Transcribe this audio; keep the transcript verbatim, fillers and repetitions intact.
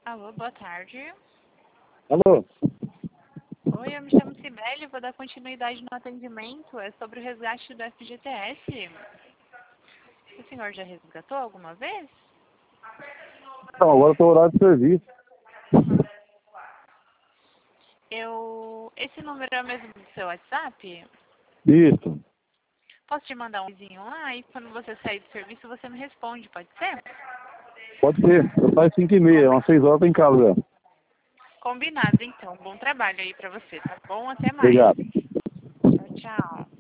Alô, boa tarde. Alô? Oi, eu me chamo Cibele, vou dar continuidade no atendimento. É sobre o resgate do F G T S. O senhor já resgatou alguma vez? Não, agora eu tô horário de serviço. Eu... Esse número é o mesmo do seu WhatsApp? Isso. Posso te mandar um vizinho lá e quando você sair do serviço você me responde, pode ser? Pode ser. Eu saio cinco e meia, umas seis horas eu tô em casa já. Combinado, então. Bom trabalho aí pra você, tá bom? Até mais. Obrigado. Tchau, tchau.